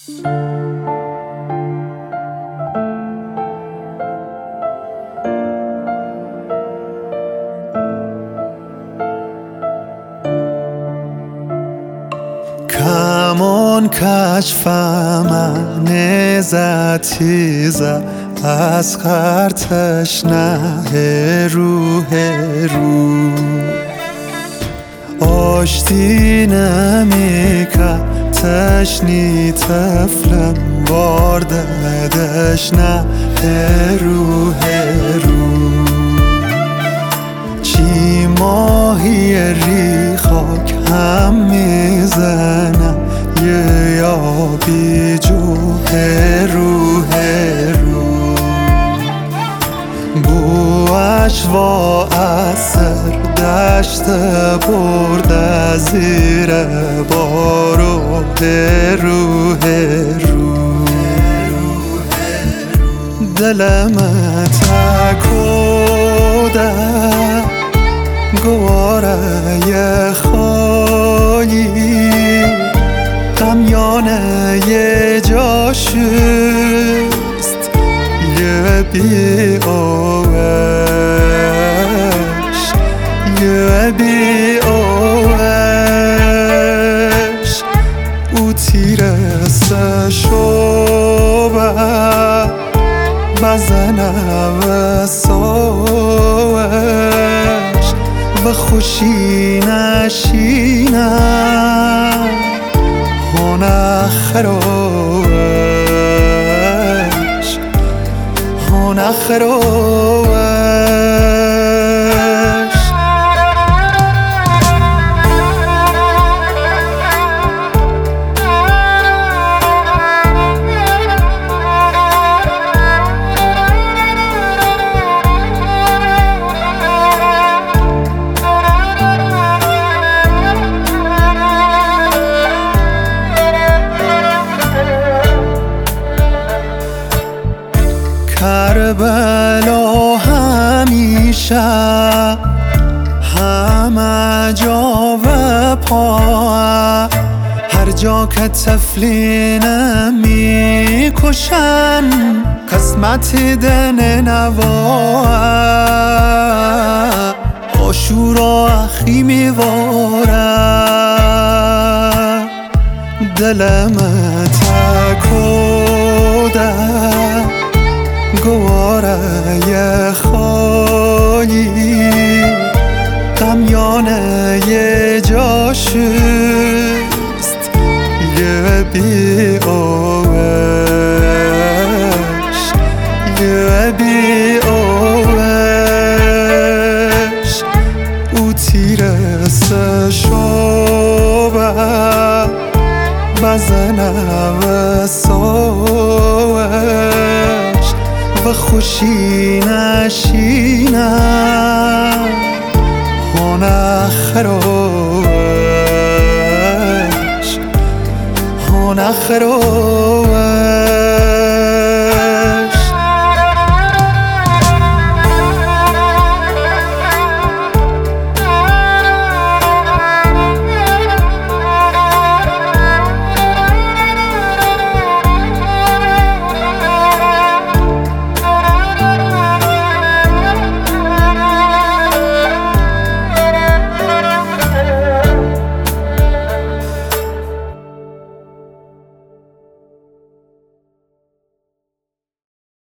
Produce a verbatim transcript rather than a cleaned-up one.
کمان کشفم نزتیزه از خرتش نه روح رو آشتی نمیکه تشنی طفلم وارددش نه روح رو چی ماهی ری خاک هم میزنم یه یابی جوه روح رو بوش و اثر دشت برد زیر بارو روح رو دلم تکوده گواره یه خالی قمیانه یه جاشست یه بی آوش یه بی آوش او تیره سشوبه بزنه و سوش و خوشی نشینه هونه خروش هونه خروش کربلا همیشه همه جا و پا هر جا که طفلین میکشن قسمت دن نوا آشورا اخی میواره دلم تکوده گواره یه خالی قمیانه یه جاشست یه بی آوش یه بی آوش او تیره سشوبه بزنه و سوش و خوشی نشینه هونه خروش هونه خروش